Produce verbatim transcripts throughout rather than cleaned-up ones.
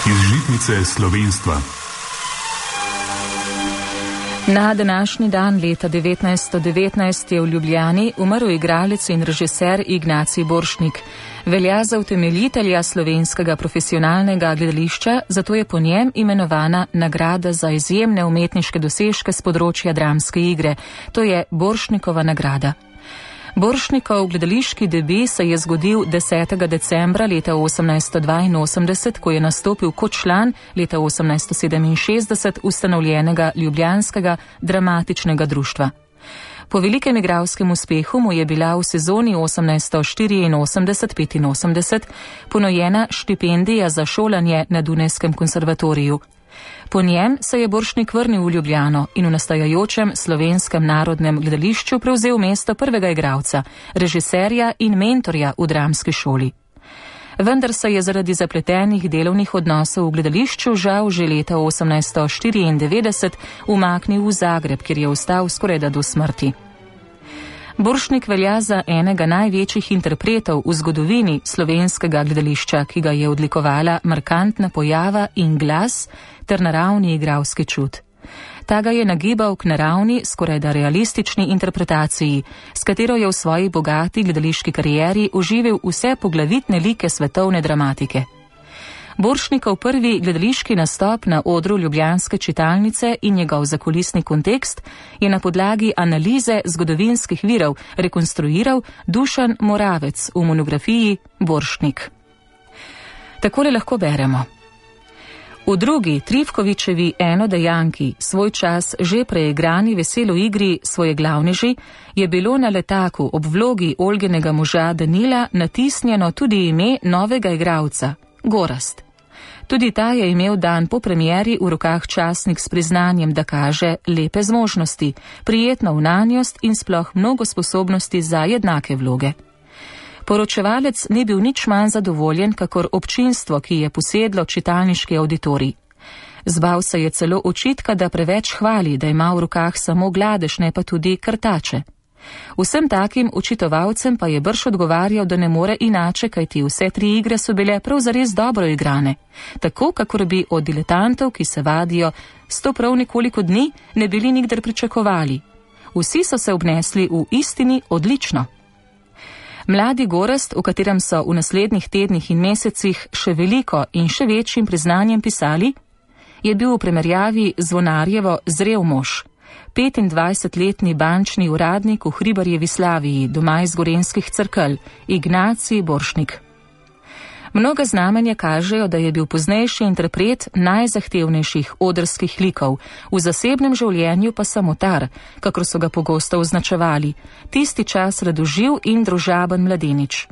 Iz žitnice slovenstva. Na današnji dan leta devetnajststo devetnajst je v Ljubljani umrl igralec in režiser Ignacij Borštnik. Velja za utemeljitelja slovenskega profesionalnega gledališča, zato je po njem imenovana nagrada za izjemne umetniške dosežke z področja dramske igre. To je Borštnikova nagrada. Borštnikov gledališki debi se je zgodil desetega decembra leta osemnajststo dvainosemdeset, ko je nastopil kot član leta osemnajststo sedeminšestdeset ustanovljenega Ljubljanskega dramatičnega društva. Po velikem igralskem uspehu mu je bila v sezoni osemnajststo štiriinosemdeset petinosemdeset ponujena štipendija za šolanje na Dunajskem konservatoriju. Po njem se je Borštnik vrnil v Ljubljano in v nastajajočem Slovenskem narodnem gledališču prevzel mesto prvega igralca, režiserja in mentorja v dramski šoli. Vendar se je zaradi zapletenih delovnih odnosov v gledališču žal že leta osemnajststo štiriindevetdeset umaknil v Zagreb, kjer je ostal skorajda do smrti. Borštnik velja za enega največjih interpretov v zgodovini slovenskega gledališča, ki ga je odlikovala markantna pojava in glas ter naravni igralski čut. Ta ga je nagibal k naravni, skorajda realistični interpretaciji, s katero je v svoji bogati gledališki karieri oživil vse poglavitne like svetovne dramatike. Borštnikov prvi gledališki nastop na odru ljubljanske čitalnice in njegov zakulisni kontekst je na podlagi analize zgodovinskih virov rekonstruiral Dušan Moravec v monografiji Borštnik. Takole lahko beremo. V drugi Trifkovičevi enodejanki, svoj čas že preigrani veselo igri Svoje glavneži, je bilo na letaku ob vlogi Olginega moža Danila natisnjeno tudi ime novega igralca, Gorazd. Tudi ta je imel dan po premieri v rokah časnik s priznanjem, da kaže lepe zmožnosti, prijetno vnanjost in sploh mnogo sposobnosti za jednake vloge. Poročevalec ni bil nič manj zadovoljen, kakor občinstvo, ki je posedlo čitalniški auditorij. Zbal se je celo očitka, da preveč hvali, da ima v rokah samo gladež, ne pa tudi krtače. Vsem takim učitovalcem pa je brž odgovarjal, da ne more inače, kajti vse tri igre so bile prav zares dobro igrane, tako kakor bi od diletantov, ki se vadijo sto prav nekoliko dni, ne bili nikdar pričakovali. Vsi so se obnesli v istini odlično. Mladi Gorazd, o katerem so v naslednjih tednih in mesecih še veliko in še večjim priznanjem pisali, je bil v primerjavi z Zvonarjevo zrel mož. petindvajsetletni bančni uradnik v Hribarjevi Slaviji, doma iz Gorenjskih Cerkelj, Ignacij Borštnik. Mnoga znamenja kažejo, da je bil poznejši interpret najzahtevnejših odrskih likov, v zasebnem življenju pa samotar, kakor so ga pogosto označevali, tisti čas radoživ in družaben mladenič.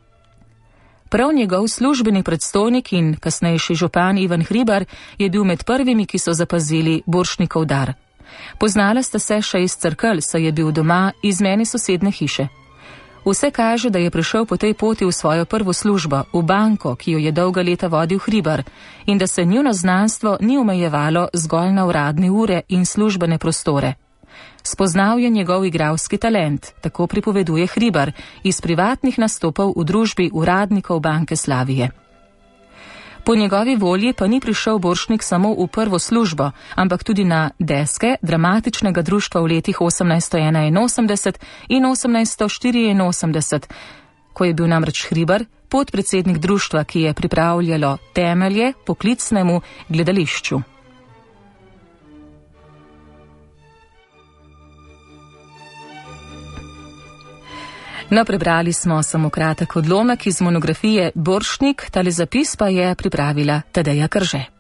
Prav njegov službeni predstojnik in kasnejši župan Ivan Hribar je bil med prvimi, ki so zapazili Borštnikov dar. Poznala sta se še iz Cerkelj, saj je bil doma iz meni sosedne hiše. Vse kaže, da je prišel po tej poti v svojo prvo službo, v banko, ki jo je dolga leta vodil Hribar, in da se njuno znanstvo ni omejevalo zgolj na uradne ure in službene prostore. Spoznal je njegov igralski talent, tako pripoveduje Hribar, iz privatnih nastopov v družbi uradnikov Banke Slavije. Po njegovi volji pa ni prišel Borštnik samo v prvo službo, ampak tudi na deske dramatičnega društva v letih osemnajststo enainosemdeset in osemnajststo štiriinosemdeset, ko je bil namreč Hribar podpredsednik društva, ki je pripravljalo temelje poklicnemu gledališču. No, prebrali smo samo kratek odlomek iz monografije Borštnik, tale zapis pa je pripravila Tadeja Krže.